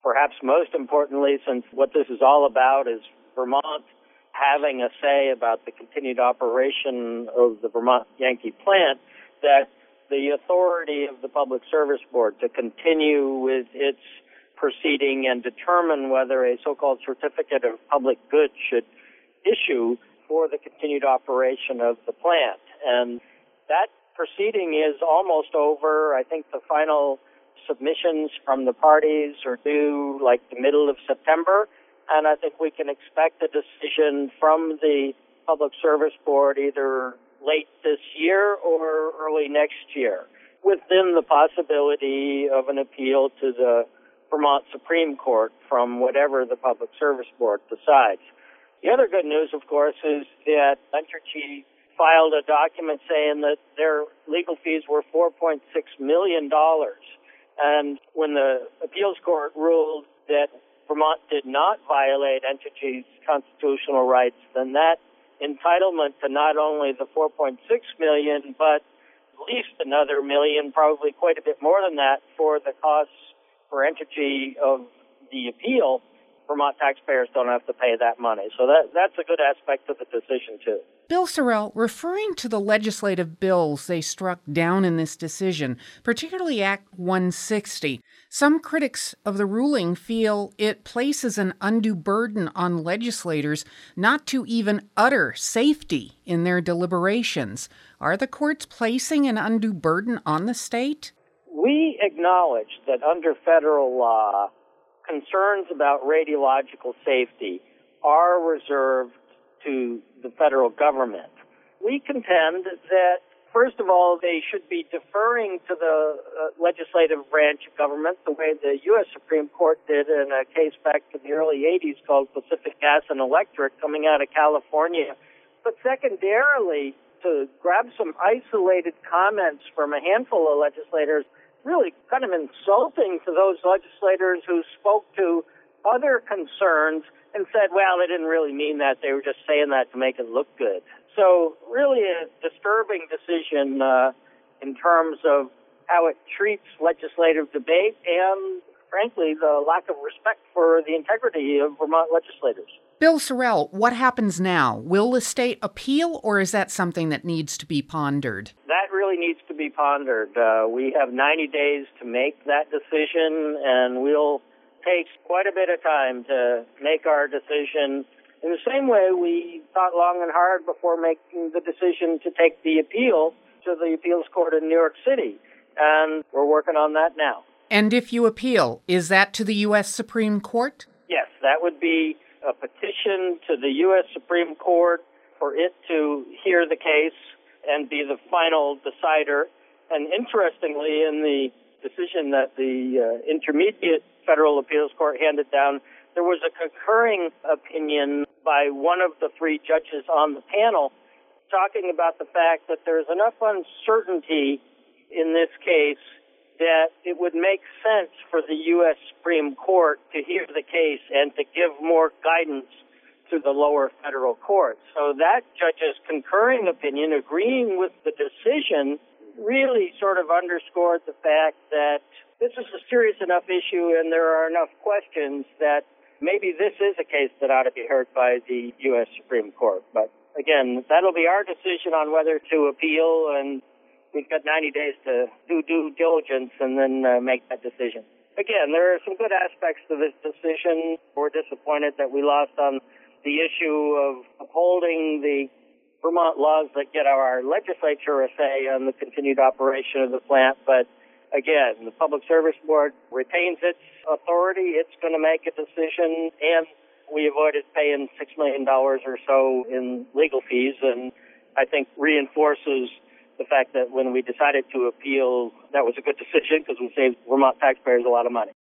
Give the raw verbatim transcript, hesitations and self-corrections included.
perhaps most importantly, since what this is all about is Vermont having a say about the continued operation of the Vermont Yankee plant, that the authority of the Public Service Board to continue with its proceeding and determine whether a so-called certificate of public good should issue for the continued operation of the plant. And that proceeding is almost over. I think the final submissions from the parties are due like the middle of September, and I think we can expect a decision from the Public Service Board either late this year or early next year, within the possibility of an appeal to the Vermont Supreme Court from whatever the Public Service Board decides. The other good news, of course, is that Entergy filed a document saying that their legal fees were four point six million dollars. And when the appeals court ruled that Vermont did not violate Entergy's constitutional rights, then that entitlement to not only the four point six million dollars, but at least another million, probably quite a bit more than that, for the costs for Entergy of the appeal, Vermont taxpayers don't have to pay that money. So that that's a good aspect of the decision, too. Bill Sorrell, referring to the legislative bills they struck down in this decision, particularly Act one sixty, some critics of the ruling feel it places an undue burden on legislators not to even utter safety in their deliberations. Are the courts placing an undue burden on the state? We acknowledge that under federal law, concerns about radiological safety are reserved to the federal government. We contend that, first of all, they should be deferring to the uh, legislative branch of government the way the U S Supreme Court did in a case back in the early eighties called Pacific Gas and Electric coming out of California. But secondarily, to grab some isolated comments from a handful of legislators, really kind of insulting to those legislators who spoke to other concerns and said, well, they didn't really mean that. They were just saying that to make it look good. So really a disturbing decision uh, in terms of how it treats legislative debate and, frankly, the lack of respect for the integrity of Vermont legislators. Bill Sorrell, what happens now? Will the state appeal, or is that something that needs to be pondered? That really needs to be pondered. Uh, we have ninety days to make that decision, and we'll take quite a bit of time to make our decision in the same way we thought long and hard before making the decision to take the appeal to the appeals court in New York City. And we're working on that now. And if you appeal, is that to the U S Supreme Court? Yes, that would be a petition to the U S Supreme Court for it to hear the case and be the final decider. And interestingly, in the decision that the uh, Intermediate Federal Appeals Court handed down, there was a concurring opinion by one of the three judges on the panel talking about the fact that there's enough uncertainty in this case that it would make sense for the U S Supreme Court to hear the case and to give more guidance to the lower federal courts. So that judge's concurring opinion, agreeing with the decision, really sort of underscored the fact that this is a serious enough issue and there are enough questions that maybe this is a case that ought to be heard by the U S Supreme Court. But again, that'll be our decision on whether to appeal, and we've got ninety days to do due diligence and then uh, make that decision. Again, there are some good aspects to this decision. We're disappointed that we lost on the issue of upholding the Vermont laws that get our legislature a say on the continued operation of the plant. But again, the Public Service Board retains its authority. It's going to make a decision, and we avoided paying six million dollars or so in legal fees, and I think reinforces the fact that when we decided to appeal, that was a good decision because we saved Vermont taxpayers a lot of money.